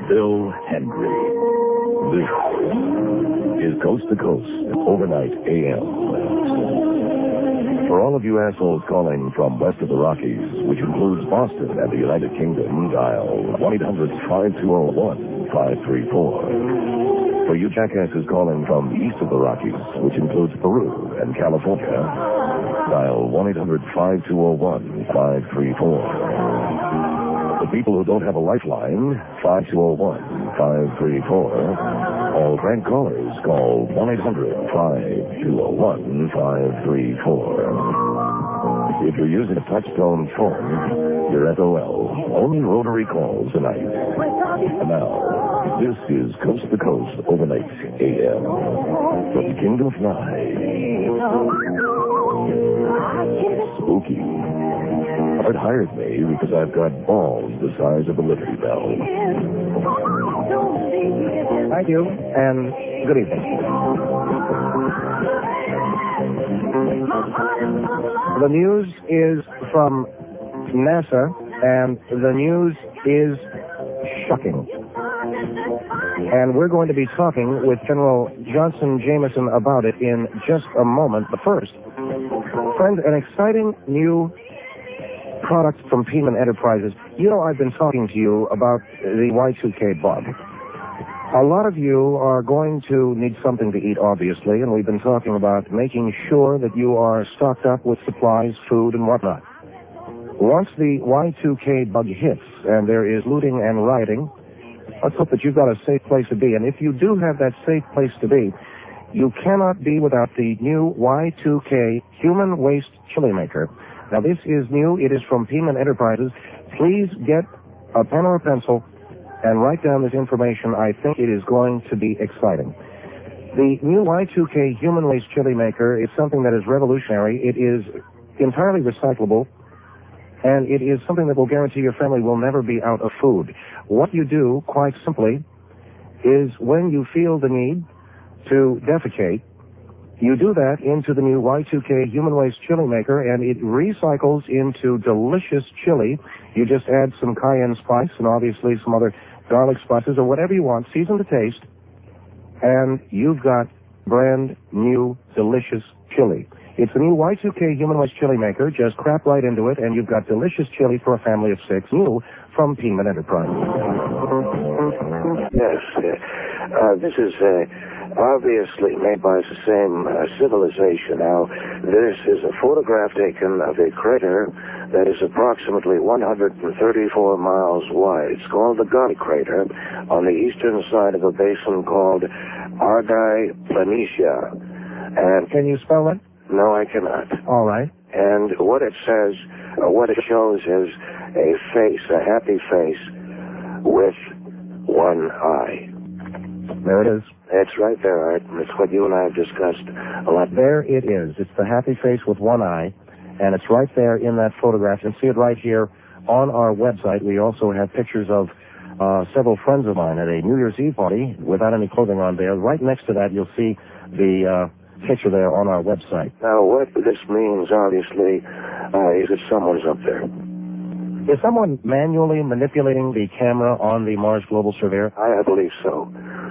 Bill Hendry. This is Coast to Coast, Overnight AM. For all of you assholes calling from west of the Rockies, which includes Boston and the United Kingdom, dial 1-800-521-5334. For you jackasses calling from east of the Rockies, which includes Peru and California, dial 1-800-521-5334. The people who don't have a lifeline, 5201-534. All crank callers call 1-800-521-534. If you're using a touch-tone phone, you're SOL. Only rotary calls tonight. And now, this is Coast to Coast Overnight AM from King to Fly. Spooky. Art hired me because I've got balls the size of a Liberty Bell. Thank you, and good evening. The news is from NASA, and the news is shocking. And we're going to be talking with General Johnson Jameson about it in just a moment. But first, friend, an exciting new product from Piemann Enterprises. You know, I've been talking to you about the Y2K bug. A lot of you are going to need something to eat, obviously, and we've been talking about making sure that you are stocked up with supplies, food, and whatnot. Once the Y2K bug hits and there is looting and rioting, let's hope that you've got a safe place to be. And if you do have that safe place to be, you cannot be without the new Y2K Human Waste Chili Maker. Now, this is new. It is from Piemann Enterprises. Please get a pen or a pencil and write down this information. I think it is going to be exciting. The new Y2K Human Waste Chili Maker is something that is revolutionary. It is entirely recyclable, and it is something that will guarantee your family will never be out of food. What you do, quite simply, is when you feel the need to defecate, you do that into the new Y2K Human Waste Chili Maker, and it recycles into delicious chili. You just add some cayenne spice and obviously some other garlic spices or whatever you want, season to taste, and you've got brand new delicious chili. It's the new Y2K Human Waste Chili Maker. Just crap right into it, and you've got delicious chili for a family of 6. New from Piemann Enterprises. Yes, this is obviously made by the same civilization. Now, this is a photograph taken of a crater that is approximately 134 miles wide. It's called the Gotti Crater on the eastern side of a basin called Argyll Planitia. And can you spell it? No, I cannot. All right. And what it says, what it shows is a face, a happy face with one eye. There it is. It's right there, Art. It's what you and I have discussed a lot. There it is. It's the happy face with one eye, and it's right there in that photograph. You can see it right here on our website. We also have pictures of several friends of mine at a New Year's Eve party without any clothing on there. Right next to that, you'll see the picture there on our website. Now, what this means, obviously, is that someone's up there. Is someone manually manipulating the camera on the Mars Global Surveyor? I believe so.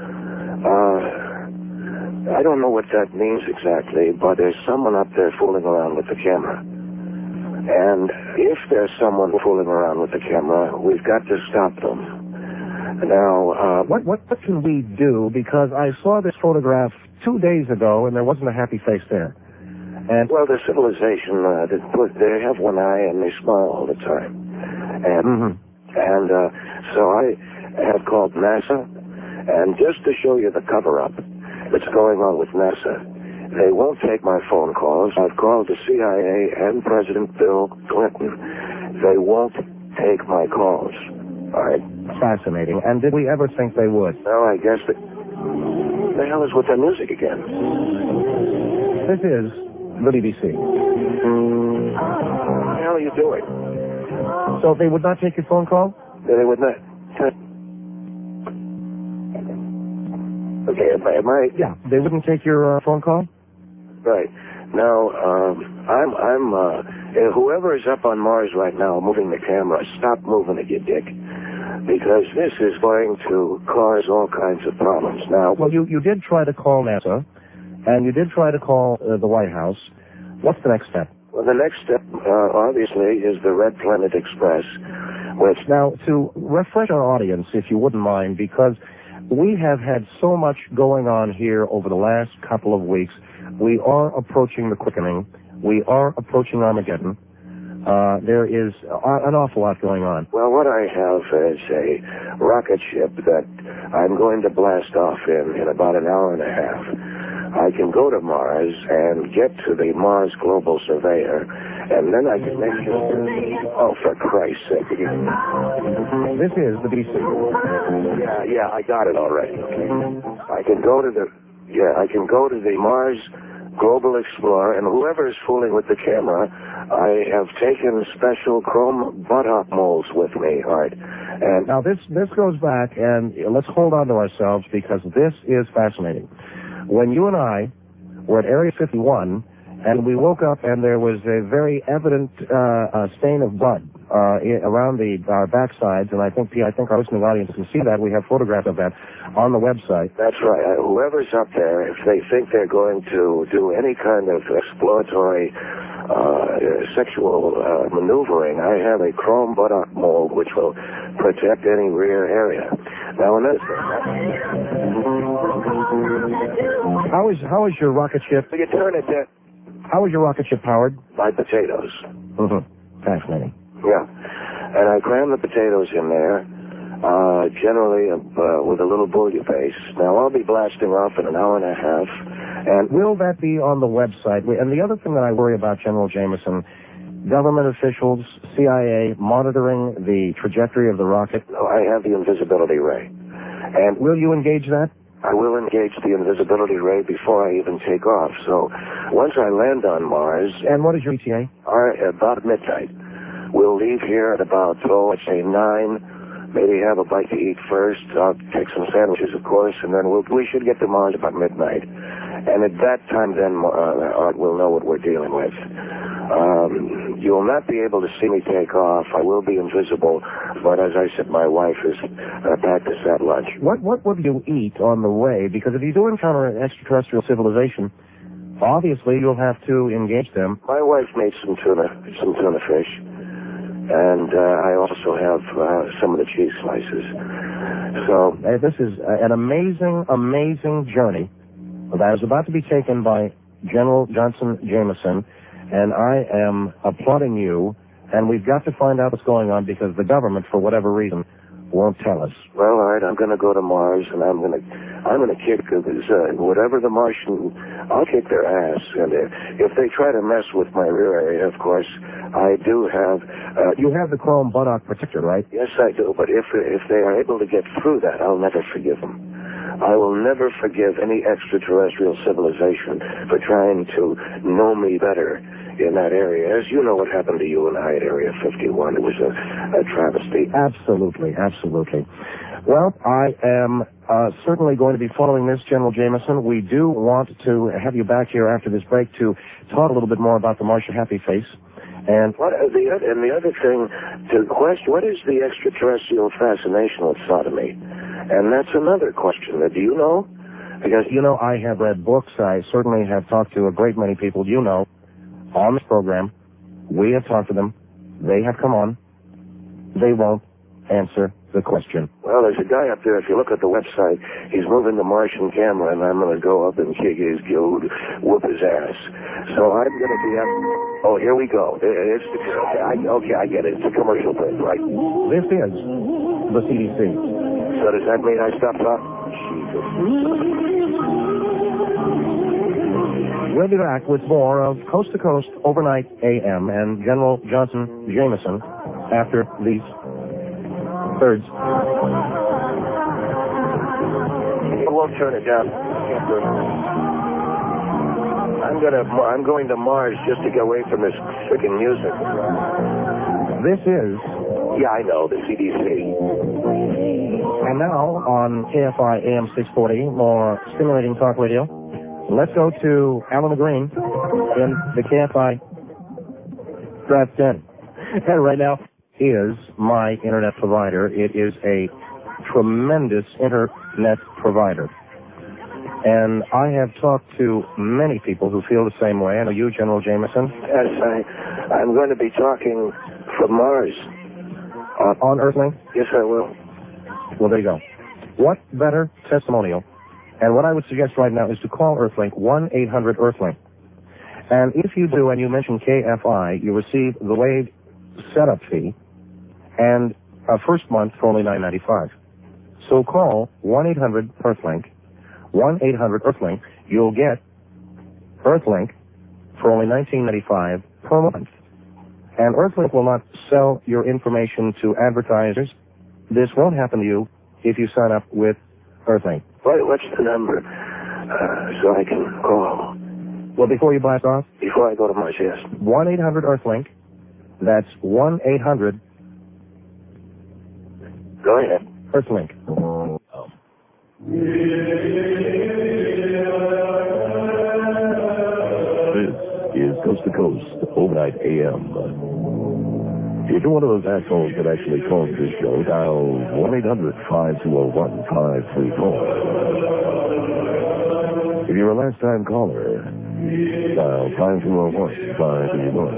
I don't know what that means exactly, but there's someone up there fooling around with the camera. And if there's someone fooling around with the camera, we've got to stop them. Now, what can we do? Because I saw this photograph 2 days ago, and there wasn't a happy face there. And well, the civilization, they have one eye and they smile all the time. And so I have called NASA, and just to show you the cover-up that's going on with NASA, they won't take my phone calls. I've called the CIA and President Bill Clinton. They won't take my calls. All right. Fascinating. And did we ever think they would? Well, I guess that... The hell is with the music again? This is the BBC. What the hell are you doing? So they would not take your phone call? They would not. Okay, am I? Yeah, they wouldn't take your phone call? Right. Now, whoever is up on Mars right now moving the camera, stop moving it, you dick. because this is going to cause all kinds of problems. Now, well, you did try to call NASA, and you did try to call the White House. What's the next step? Well, the next step, obviously, is the Red Planet Express, which... Now, to refresh our audience, if you wouldn't mind, because we have had so much going on here over the last couple of weeks. We are approaching the quickening. We are approaching Armageddon. There is an awful lot going on. Well, what I have is a rocket ship that I'm going to blast off in about an hour and a half. I can go to Mars and get to the Mars Global Surveyor, and then I can make sure... Oh, for Christ's sake. This is the BC. Yeah, I got it already. Okay. I can go to the Mars Global Explorer, and whoever is fooling with the camera, I have taken special chrome buttock molds with me, Art. And now this goes back, and let's hold on to ourselves because this is fascinating. When you and I were at Area 51, and we woke up, and there was a very evident stain of blood around our backsides, and I think our listening audience can see that. We have photographs of that on the website. That's right. Whoever's up there, if they think they're going to do any kind of exploratory sexual maneuvering, I have a chrome buttock mold which will protect any rear area. Now, how is your rocket ship? You turn it to... How is your rocket ship powered? By potatoes. Fascinating. Yeah. And I cram the potatoes in there, generally with a little bouillabaisse. Now, I'll be blasting off in an hour and a half. And will that be on the website? And the other thing that I worry about, General Jameson, government officials, CIA, monitoring the trajectory of the rocket. No, I have the invisibility ray. And will you engage that? I will engage the invisibility ray before I even take off. So once I land on Mars... And what is your ETA? About midnight. We'll leave here at about, I'd say 9. Maybe have a bite to eat first. I'll take some sandwiches, of course, and then we should get to Mars about midnight. And at that time, then, Art will know what we're dealing with. You will not be able to see me take off. I will be invisible, but as I said, my wife is back to set lunch. What will you eat on the way? Because if you do encounter an extraterrestrial civilization, obviously you'll have to engage them. My wife made some tuna fish, and I also have some of the cheese slices. So this is an amazing journey that is about to be taken by General Johnson Jameson. And I am applauding you, and we've got to find out what's going on because the government, for whatever reason, won't tell us. Well, all right, I'm going to go to Mars, and I'm going to kick whatever the Martian. I'll kick their ass, and if they try to mess with my rear area, of course, I do have. You have the chrome buttock protector, right? Yes, I do. But if they are able to get through that, I'll never forgive them. I will never forgive any extraterrestrial civilization for trying to know me better in that area. As you know what happened to you and I at Area 51. It was a travesty. Absolutely. Well, I am certainly going to be following this, General Jameson. We do want to have you back here after this break to talk a little bit more about the Martian Happy Face. And the other thing to question, what is the extraterrestrial fascination with sodomy? And that's another question. Do you know? Because, I have read books. I certainly have talked to a great many people, on this program. We have talked to them. They have come on. They won't answer the question. Well, there's a guy up there. If you look at the website, he's moving the Martian camera, and I'm going to go up and whoop his ass. So I'm going to be up. Oh, here we go. Okay, I get it. It's a commercial break, right? This is the CDC. So does that mean I stop talking? We'll be back with more of Coast to Coast Overnight AM and General Johnson Jameson after these thirds. I won't turn it down. I'm going to Mars just to get away from this freaking music. This is... Yeah, I know, the CDC. And now on KFI AM 640, more stimulating talk radio. Let's go to Alan Green in the KFI Draft 10. And right now, is my internet provider. It is a tremendous internet provider. And I have talked to many people who feel the same way. I know you, General Jameson. Yes, I'm going to be talking from Mars. On Earthlink? Yes, I will. Well, there you go. What better testimonial? And what I would suggest right now is to call Earthlink, 1-800-EARTHLINK. And if you do and you mention KFI, you receive the Wave setup fee and a first month for only $9.95. So call 1-800-EARTHLINK. 1-800-EARTHLINK. You'll get Earthlink for only $19.95 per month. And Earthlink will not sell your information to advertisers. This won't happen to you if you sign up with Earthlink. What's the number so I can call? Well, before you blast off? Before I go to Mars, yes. 1-800-EARTHLINK. That's 1-800. Go ahead. Earthlink. This is Coast to Coast, Overnight AM. If you're one of those assholes that actually calls this show, dial 1-800-5201-534. If you're a last-time caller, dial 5201-531.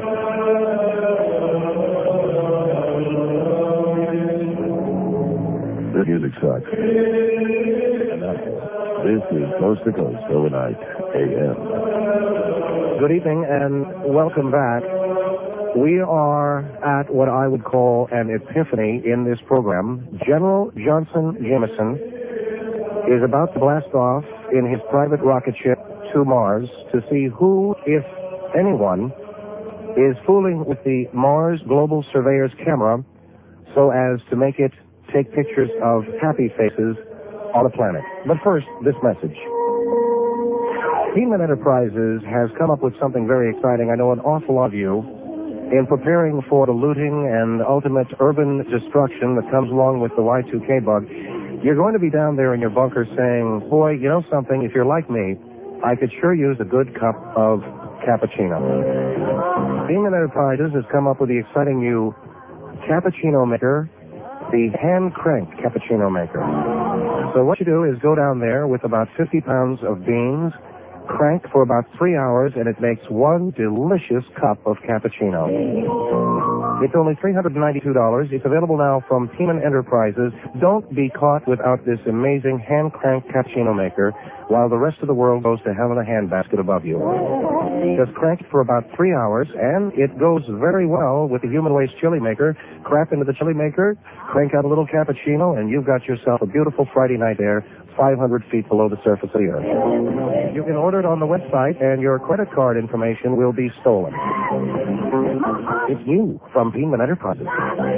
The music sucks. And now, this is Coast to Coast, Overnight AM. Good evening and welcome back. We are at what I would call an epiphany in this program. General Johnson Jameson is about to blast off in his private rocket ship to Mars to see who, if anyone, is fooling with the Mars Global Surveyor's camera so as to make it take pictures of happy faces on the planet. But first, this message. Heman Enterprises has come up with something very exciting. I know an awful lot of you, in preparing for the looting and ultimate urban destruction that comes along with the Y2K bug. You're going to be down there in your bunker saying, boy, you know something, if you're like me, I could sure use a good cup of cappuccino. Heman Enterprises has come up with the exciting new cappuccino maker, the hand-crank cappuccino maker. So what you do is go down there with about 50 pounds of beans, crank for about 3 hours, and it makes one delicious cup of cappuccino. It's only $392. It's available now from Heman Enterprises. Don't be caught without this amazing hand-crank cappuccino maker while the rest of the world goes to hell in a handbasket above you. Just crank it for about 3 hours, and it goes very well with the human waste chili maker. Crap into the chili maker, crank out a little cappuccino, and you've got yourself a beautiful Friday night there, 500 feet below the surface of the earth. You can order it on the website, and your credit card information will be stolen. It's new from Heman Enterprises.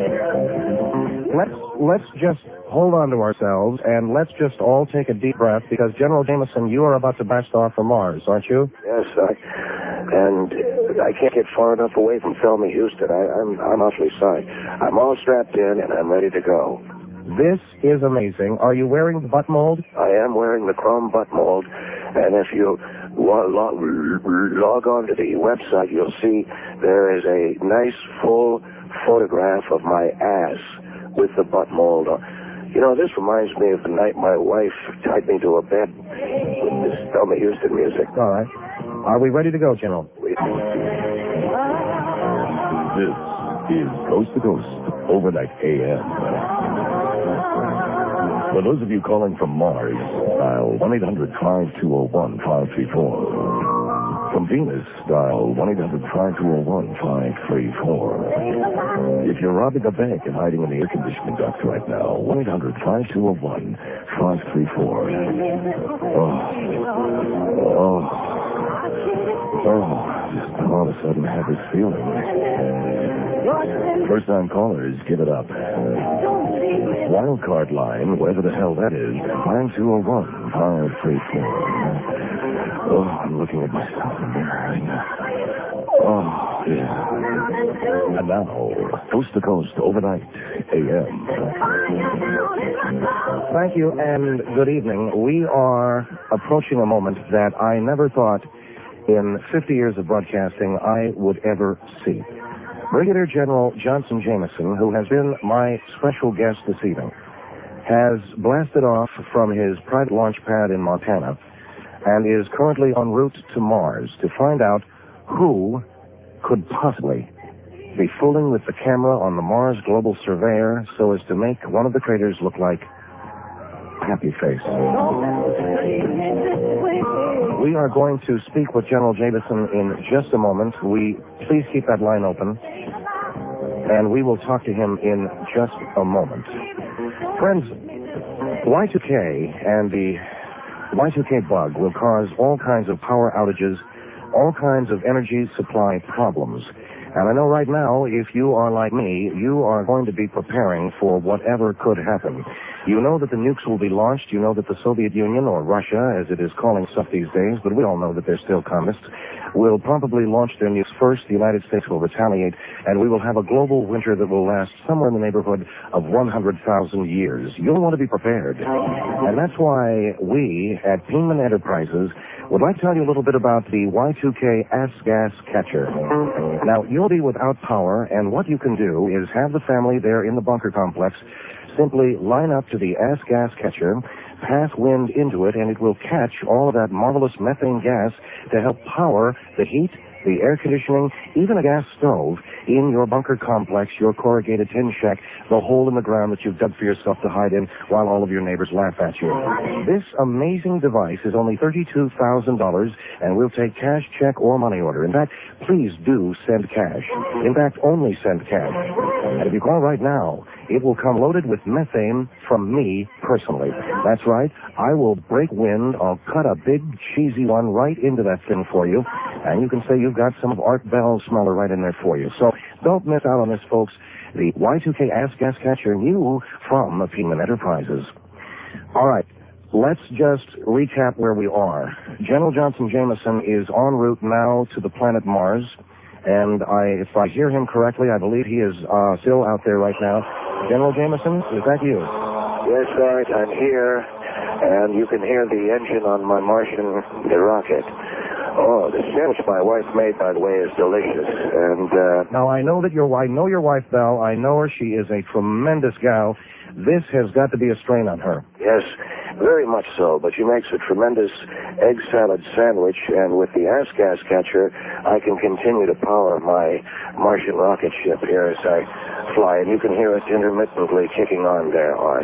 Let's just hold on to ourselves, and let's just all take a deep breath, because General Jameson, you are about to blast off for Mars, aren't you? Yes, and I can't get far enough away from Thelma Houston. I'm awfully sorry. I'm all strapped in, and I'm ready to go. This is amazing. Are you wearing the butt mold? I am wearing the chrome butt mold, and if you log on to the website, you'll see there is a nice full photograph of my ass with the butt mold on. You know, this reminds me of the night my wife tied me to a bed with this Thelma Houston music. All right. Are we ready to go, General? This is Coast to Coast, Overnight AM. For those of you calling from Mars, dial 1-800-5201-534. From Venus, dial 1-800-5201-534. If you're robbing a bank and hiding in the air conditioning duct right now, 1-800-5201-534. Just all of a sudden I have this feeling. First-time callers, give it up. Wildcard line, whatever the hell that is, 5201-534. Oh, I'm looking at myself in the mirror right now. Oh, yeah. And now, Coast to Coast, Overnight AM. Thank you, and good evening. We are approaching a moment that I never thought in 50 years of broadcasting I would ever see. Brigadier General Johnson Jameson, who has been my special guest this evening, has blasted off from his private launch pad in Montana and is currently en route to Mars to find out who could possibly be fooling with the camera on the Mars Global Surveyor so as to make one of the craters look like Happy Face. We are going to speak with General Jameson in just a moment. Please keep that line open, and we will talk to him in just a moment. Friends, Y2K and the Y2K bug will cause all kinds of power outages, all kinds of energy supply problems. And I know right now, if you are like me, you are going to be preparing for whatever could happen. You know that the nukes will be launched. You know that the Soviet Union, or Russia, as it is calling stuff these days, but we all know that they're still communists, will probably launch their nukes first. The United States will retaliate, and we will have a global winter that will last somewhere in the neighborhood of 100,000 years. You'll want to be prepared. And that's why we at Peenman Enterprises would like to tell you a little bit about the Y2K Ass Gas Catcher. Now, you'll be without power, and what you can do is have the family there in the bunker complex simply line up to the Ass Gas Catcher, pass wind into it, and it will catch all of that marvelous methane gas to help power the heat, the air conditioning, even a gas stove in your bunker complex, your corrugated tin shack, the hole in the ground that you've dug for yourself to hide in while all of your neighbors laugh at you. This amazing device is only $32,000, and we'll take cash, check, or money order. In fact, please do send cash. In fact, only send cash. And if you call right now, it will come loaded with methane from me personally. That's right. I will break wind. I'll cut a big, cheesy one right into that thing for you, and you can say you've got some of Art Bell's smeller right in there for you. So don't miss out on this, folks. The Y2K Ass Gas Catcher, new from Peenman Enterprises. All right. Let's just recap where we are. General Johnson Jameson is en route now to the planet Mars. And if I hear him correctly, I believe he is still out there right now. General Jameson, is that you? Yes, Art, I'm here, and you can hear the engine on my Martian rocket. Oh, the sandwich my wife made, by the way, is delicious. And now I know your wife, Belle. I know her. She is a tremendous gal. This has got to be a strain on her. Yes, very much so. But she makes a tremendous egg salad sandwich, and with the Ass Gas Catcher, I can continue to power my Martian rocket ship here as I fly, and you can hear it intermittently kicking on there, Art.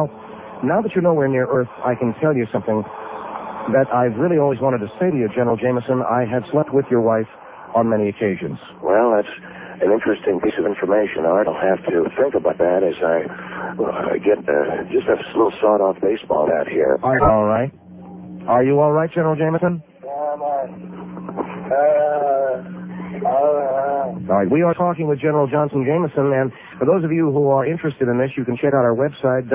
Now that you're nowhere near Earth, I can tell you something that I've really always wanted to say to you, General Jameson. I have slept with your wife on many occasions. Well, that's an interesting piece of information, Art. I'll have to think about that as I get just a little sawed-off baseball bat here. All right. Are you all right, General Jameson? All right, we are talking with General Johnson Jameson, and for those of you who are interested in this, you can check out our website,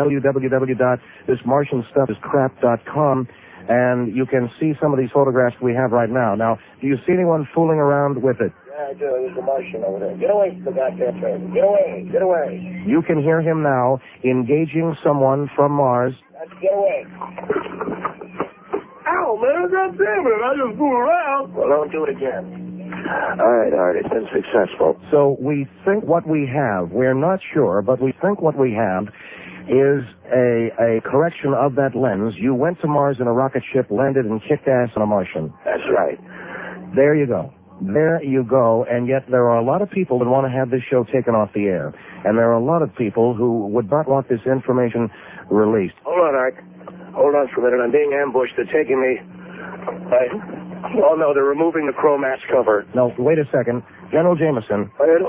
www.thismartianstuffiscrap.com, and you can see some of these photographs we have right now. Now, do you see anyone fooling around with it? Yeah, I do. There's a Martian over there. Get away from the goddamn thing. Get away. Get away. You can hear him now engaging someone from Mars. Get away. Ow, man, God damn it. I just fooled around. Well, don't do it again. All right, Art, it's been successful. So we think what we have, we're not sure, but we think what we have is a correction of that lens. You went to Mars in a rocket ship, landed, and kicked ass on a Martian. That's right. There you go. There you go. And yet there are a lot of people that want to have this show taken off the air. And there are a lot of people who would not want this information released. Hold on, Art. Hold on for a minute. I'm being ambushed. They're taking me. Oh, no, they're removing the Chromax cover. No, wait a second. General Jameson.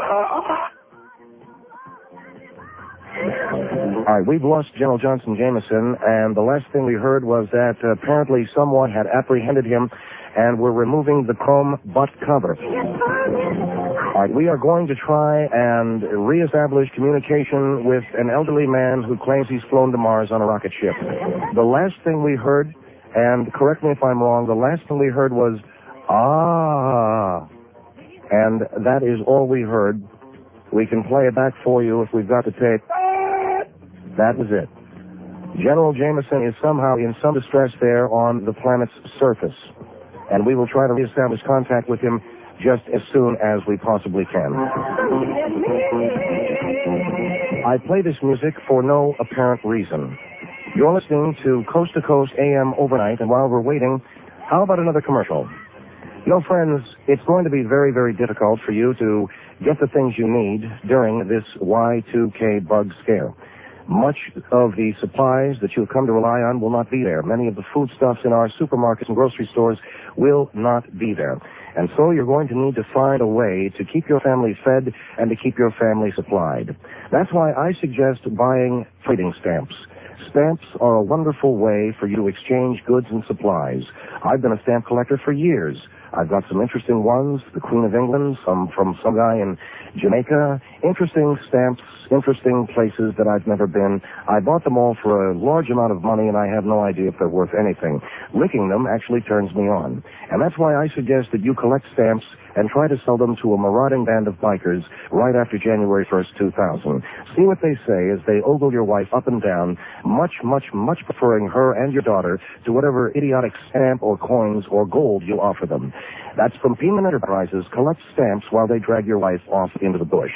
All right, we've lost General Johnson Jameson, and the last thing we heard was that apparently someone had apprehended him and were removing the chrome butt cover. All right, we are going to try and reestablish communication with an elderly man who claims he's flown to Mars on a rocket ship. The last thing we heard, and correct me if I'm wrong, the last thing we heard was, ah, and that is all we heard. We can play it back for you if we've got the tape. That was it. General Jameson is somehow in some distress there on the planet's surface, and we will try to reestablish contact with him just as soon as we possibly can. I play this music for no apparent reason. You're listening to Coast AM Overnight, and while we're waiting, how about another commercial? You know, friends, it's going to be very, very difficult for you to get the things you need during this Y2K bug scare. Much of the supplies that you've come to rely on will not be there. Many of the foodstuffs in our supermarkets and grocery stores will not be there. And so you're going to need to find a way to keep your family fed and to keep your family supplied. That's why I suggest buying trading stamps. Stamps are a wonderful way for you to exchange goods and supplies. I've been a stamp collector for years. I've got some interesting ones, the Queen of England, some from some guy in Jamaica, interesting stamps, interesting places that I've never been. I bought them all for a large amount of money, and I have no idea if they're worth anything. Licking them actually turns me on. And that's why I suggest that you collect stamps and try to sell them to a marauding band of bikers right after January 1st, 2000. See what they say as they ogle your wife up and down, much, much, much preferring her and your daughter to whatever idiotic stamp or coins or gold you offer them. That's from Penman Enterprises. Collect stamps while they drag your wife off into the bush.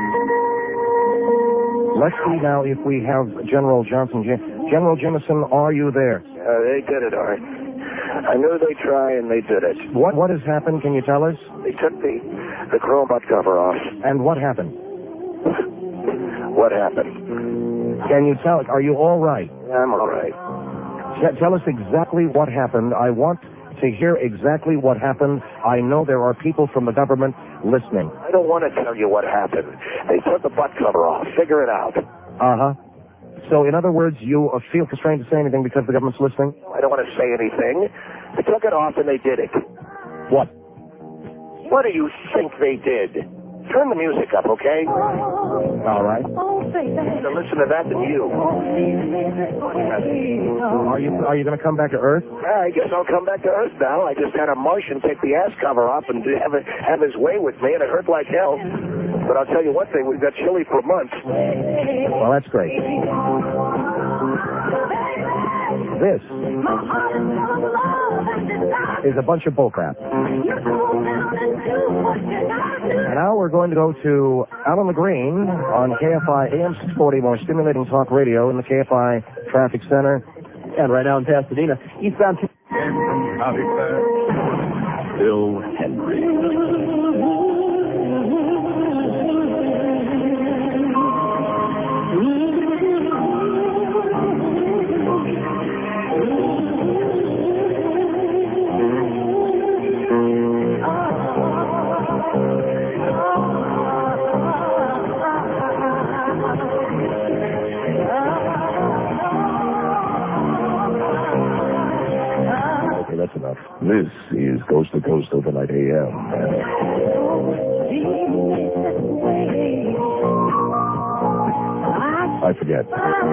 Let's see now if we have General Johnson. General Jameson, are you there? They did it, Art. I knew they'd try, and they did it. What has happened? Can you tell us? They took the chrome butt cover off. And what happened? What happened? Can you tell us? Are you all right? I'm all right. Tell us exactly what happened. I want to hear exactly what happened. I know there are people from the government listening. I don't want to tell you what happened. They took the butt cover off. Figure it out. Uh-huh. So, in other words, you feel constrained to say anything because the government's listening? I don't want to say anything. They took it off and they did it. What? What do you think they did? Turn the music up, okay? All right. To listen to that than you. Are you going to come back to Earth? I guess I'll come back to Earth now. I just had a Martian take the ass cover off and have his way with me, and it hurt like hell. But I'll tell you one thing, we've got chili for months. Well, that's great. This is a bunch of bullcrap. And now we're going to go to Alan LeGreen on KFI AM 640, more stimulating talk radio in the KFI Traffic Center. And right now in Pasadena, eastbound. County Fair. Bill Henry. That's enough. This is Coast to Coast Overnight AM. I forget.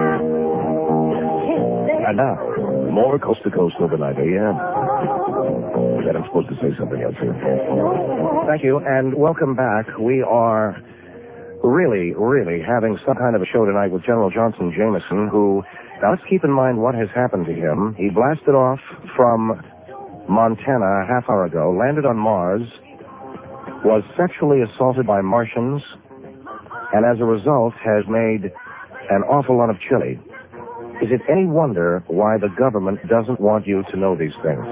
And now, more Coast to Coast Overnight AM. That I'm supposed to say something else here. Thank you, and welcome back. We are really, really having some kind of a show tonight with General Johnson Jameson, who, now let's keep in mind what has happened to him. He blasted off from Montana a half hour ago, landed on Mars, was sexually assaulted by Martians, and as a result has made an awful lot of chili. Is it any wonder why the government doesn't want you to know these things?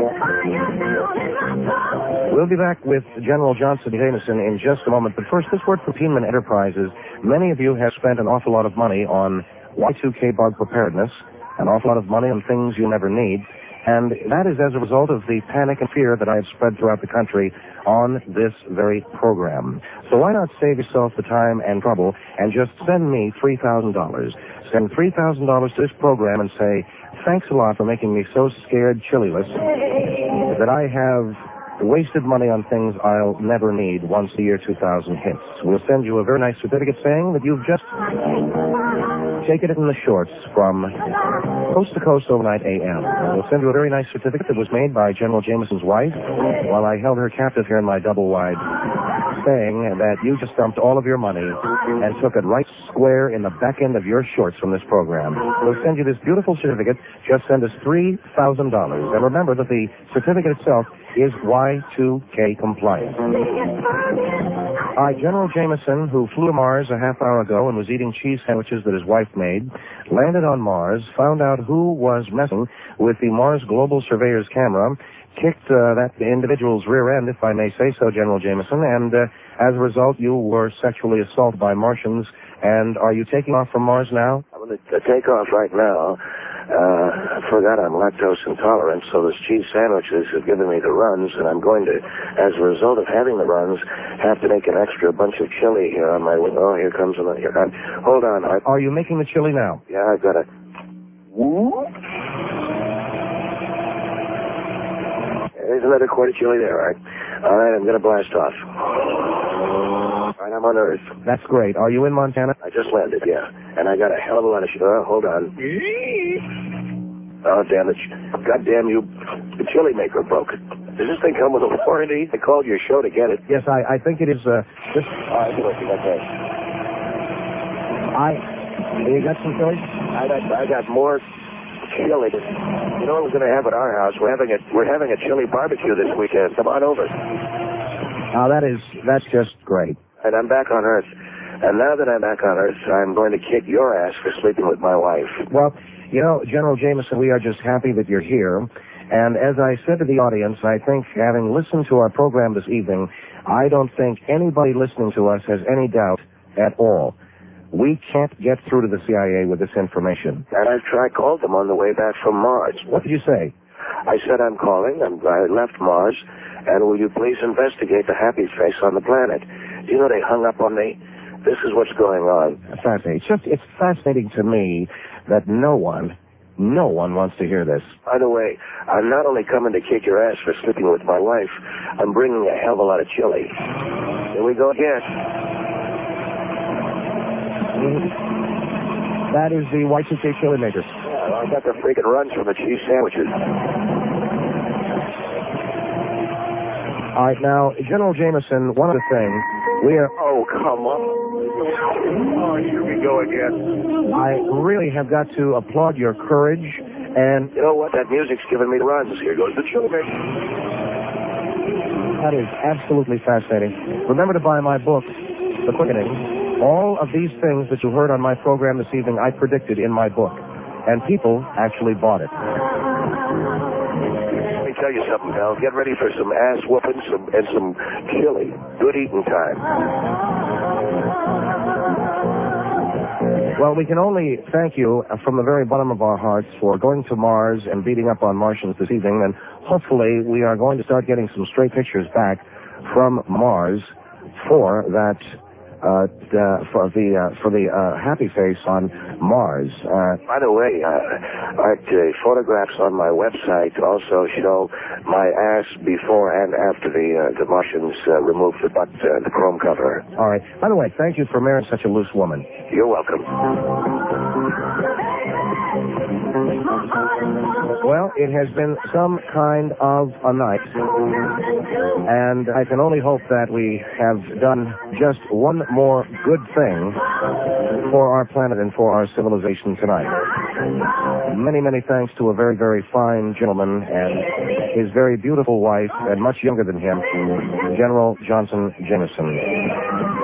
We'll be back with General Johnson Jameson in just a moment, but first, this word from Penman Enterprises. Many of you have spent an awful lot of money on Y2K bug preparedness, an awful lot of money on things you never need, and that is as a result of the panic and fear that I have spread throughout the country on this very program. So why not save yourself the time and trouble and just send me $3,000. Send $3,000 to this program and say, thanks a lot for making me so scared chililess that I have wasted money on things I'll never need once the year 2000 hits. We'll send you a very nice certificate saying that you've just taken it in the shorts from Coast to Coast Overnight AM. We'll send you a very nice certificate that was made by General Jameson's wife while I held her captive here in my double-wide saying that you just dumped all of your money and took it right square in the back end of your shorts from this program. We'll send you this beautiful certificate. Just send us $3,000. And remember that the certificate itself is Y2K compliant. General Jameson, who flew to Mars a half hour ago and was eating cheese sandwiches that his wife made, landed on Mars, found out who was messing with the Mars Global Surveyor's camera, kicked that individual's rear end, if I may say so, General Jameson, and as a result, you were sexually assaulted by Martians. And are you taking off from Mars now? I'm going to take off right now. For that, I'm lactose intolerant, so those cheese sandwiches have given me the runs, and I'm going to, as a result of having the runs, have to make an extra bunch of chili here on my window. Oh, here comes another. Hold on. Are you making the chili now? Yeah, I've got it. There's another quart of chili there, all right? All right, I'm going to blast off. All right, I'm on Earth. That's great. Are you in Montana? I just landed, yeah. And I got a hell of a lot of hold on. Oh, damn it. God damn you. The chili maker broke. Does this thing come with a warranty? I called your show to get it. Yes, I think it is, this... All right, okay. You got some chili? I got more chili. You know what we're going to have at our house? We're having a chili barbecue this weekend. Come on over. That's just great. And I'm back on Earth. And now that I'm back on Earth, I'm going to kick your ass for sleeping with my wife. Well, you know, General Jameson, we are just happy that you're here. And as I said to the audience, I think having listened to our program this evening, I don't think anybody listening to us has any doubt at all. We can't get through to the CIA with this information. And I've called them on the way back from Mars. What did you say? I said I'm calling. I left Mars. And will you please investigate the happy face on the planet? You know, they hung up on me. This is what's going on. Fascinating. It's fascinating to me that no one wants to hear this. By the way, I'm not only coming to kick your ass for sleeping with my wife, I'm bringing a hell of a lot of chili. Here we go again. That is the Y2K chili maker. Yeah, I got the freaking runs from the cheese sandwiches. All right, now, General Jameson, one other thing. Oh, come on. Oh, here we go again. I really have got to applaud your courage, and... You know what? That music's giving me the runs. Here goes the chili maker. That is absolutely fascinating. Remember to buy my book, The Quickening. All of these things that you heard on my program this evening, I predicted in my book. And people actually bought it. Let me tell you something, Mel. Get ready for some ass whooping and some chili. Good eating time. Well, we can only thank you from the very bottom of our hearts for going to Mars and beating up on Martians this evening. And hopefully we are going to start getting some straight pictures back from Mars for that... for the happy face on Mars. By the way, photographs on my website also show my ass before and after the Martians removed the chrome cover. All right. By the way, thank you for marrying such a loose woman. You're welcome. Well, it has been some kind of a night, and I can only hope that we have done just one more good thing for our planet and for our civilization tonight. Many, many thanks to a very, very fine gentleman and his very beautiful wife, and much younger than him, General Johnson Jameson.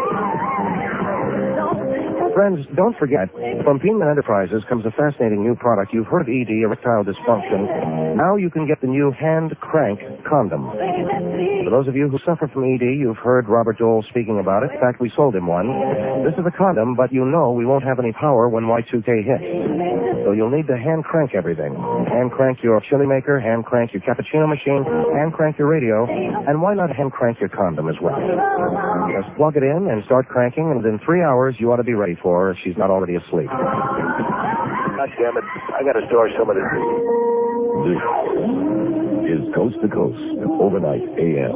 Friends, don't forget, from Penman Enterprises comes a fascinating new product. You've heard of ED, erectile dysfunction. Now you can get the new hand crank condom. For those of you who suffer from ED, you've heard Robert Dole speaking about it. In fact, we sold him one. This is a condom, but you know we won't have any power when Y2K hits. So you'll need to hand crank everything. Hand crank your chili maker, hand crank your cappuccino machine, hand crank your radio, and why not hand crank your condom as well? Just plug it in and start cranking, and within 3 hours you ought to be ready for her if she's not already asleep. God damn it. I got to store some of this. This is Coast to Coast, Overnight AM.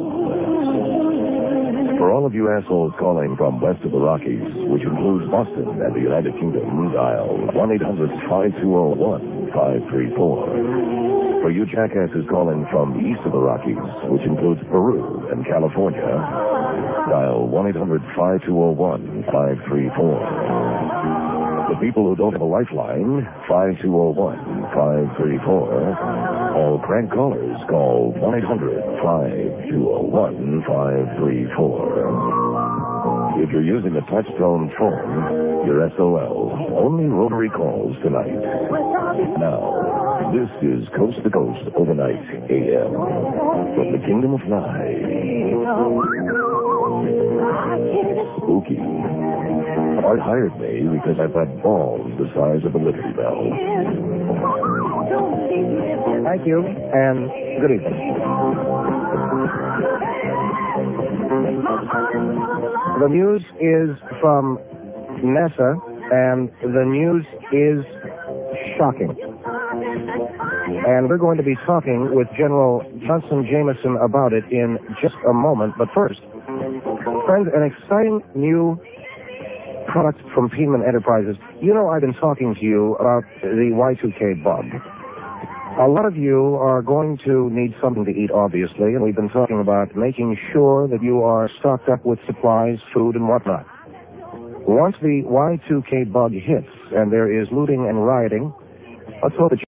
For all of you assholes calling from west of the Rockies, which includes Boston and the United Kingdom, dial 1-800-520-1534. For you jackasses calling from east of the Rockies, which includes Peru and California, Dial 1-800-5201-534. The people who don't have a lifeline, 5201-534. All crank callers call 1-800-5201-534. If you're using a touch-tone phone, you're SOL. Only rotary calls tonight. Now, this is Coast to Coast Overnight AM from the Kingdom of Nye. Spooky. Art hired me because I've got balls the size of a Liberty Bell. Thank you, and good evening. The news is from NASA, and the news is shocking. And we're going to be talking with General Johnson Jameson about it in just a moment. But first, friends, an exciting new product from Piedmont Enterprises. You know, I've been talking to you about the Y2K bug. A lot of you are going to need something to eat, obviously, and we've been talking about making sure that you are stocked up with supplies, food, and whatnot. Once the Y2K bug hits and there is looting and rioting, let's hope that